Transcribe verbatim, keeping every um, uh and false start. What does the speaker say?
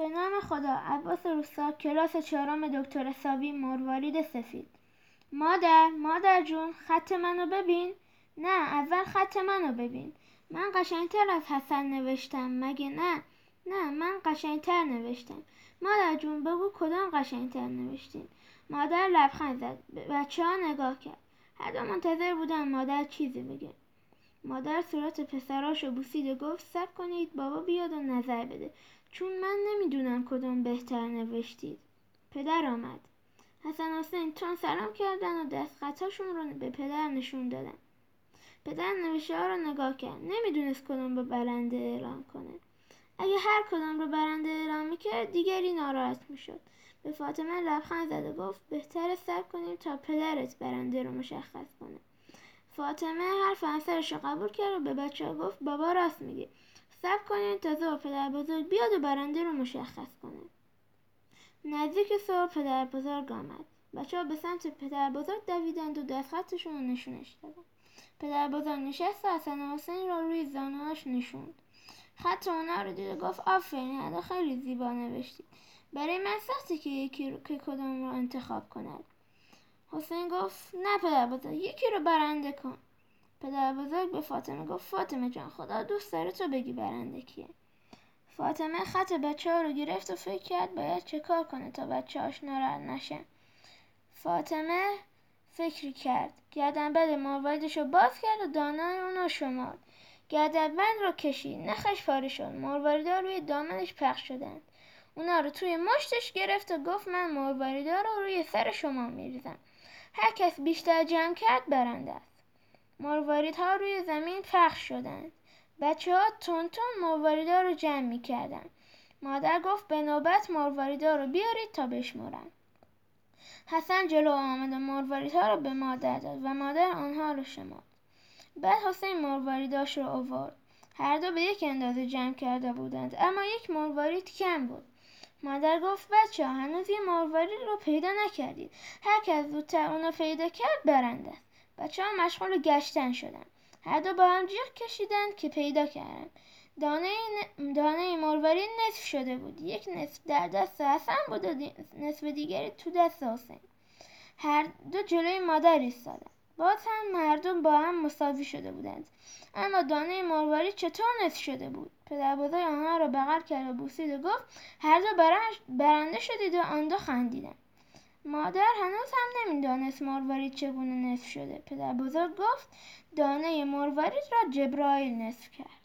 به نام خدا. عباس روستا، کلاس چهارم دکتر ساوی، مروارید سفید. مادر، مادر جون، خط منو ببین. نه، اول خط منو ببین. من قشنگتر از حسن نوشتم مگه نه؟ نه، من قشنگتر نوشتم. مادر جون بگو کدام قشنگتر نوشتین؟ مادر لبخند زد. به بچه ها نگاه کرد. هر دو منتظر بودن مادر چیزی بگه. مادر صورت پسراشو بوسید و گفت صبر کنید بابا بیاد و نظر بده، چون من نمیدونم کدوم بهتر نوشتید. پدر آمد. حسن حسین تون سلام کردن و دست خطاشون رو به پدر نشون دادن. پدر نوشته ها رو نگاه کرد. نمیدونست کدوم رو برنده اعلام کنه. اگه هر کدوم رو برنده اعلام میکرد دیگری ناراحت میشد. به فاطمه لبخند زد و گفت بهتره صبر کنیم تا پدرت برنده رو مشخص کنه. فاطمه حرف همسرش رو قبول کرد و به بچه ها گفت بابا راست میگه. صبر کنین تا ظهر پدر بزرگ بیاد و برنده رو مشخص کنه. نزدیک صبح پدر بزرگ آمد. بچه ها به سمت پدر بزرگ دویدند و دست خطشون رو نشونش دادن. پدر بزرگ نشست و حسن حسین را روی زانوهاش نشوند. خط اونا رو دید و گفت آفرین، حالا خیلی زیبا نوشتید. برای من سخته که یکی رو که کدوم رو انتخاب کند. حسین گفت نه پدر بزرگ، یکی رو برنده کن. پدر بزرگ به فاطمه گفت فاطمه جان خدا دوست داره تو بگی برنده کیه. فاطمه خط بچه ها رو گرفت و فکر کرد باید چه کار کنه تا بچه هاش ناراحت نشن. فاطمه فکری کرد. گردنبند مرواریدش رو باز کرد و دانای اون رو شمرد. گردنبند رو کشید. نخش پاره شد. مرواریدها روی دامنش پخش شدند. اونا رو توی مشتش گرفت و گفت من مرواریدها رو روی سر شما میریزم. هر کس بیشتر جمع کرد برنده است. مرواریدها روی زمین پخش شدند. بچه ها تون تون مرواریدها رو جمع می کردن. مادر گفت به نوبت مرواریدها رو بیارید تا بشمرن. حسن جلو آمد و مرواریدها رو به مادر داد و مادر آنها رو شمرد. بعد حسین مرواریداش رو آورد. هر دو به یک اندازه جمع کرده بودند، اما یک مروارید کم بود. مادر گفت بچه ها هنوز یه مروارید رو پیدا نکردید. هر کس زودتر اونو پیدا کرد برنده است. بچه ها مشغول گشتن شدن. هر دو با هم جیغ کشیدند که پیدا کردن. دانه ن... دانه مروارید نصف شده بود. یک نصف در دست حسن بود و دی... نصف دیگری تو دست حسین. هر دو جلوی مادر ایستادند. باز هم مردم با هم مساوی شده بودند. اما دانه مروارید چطور نصف شده بود؟ پدر بزرگ آنها را بغل کرد و بوسید و گفت هر دو برنده شدید و آن دو خندیدند. مادر هنوز هم نمیدانست مروارید چگونه نصف شده. پدر بزرگ گفت دانه مروارید را جبرائیل نصف کرد.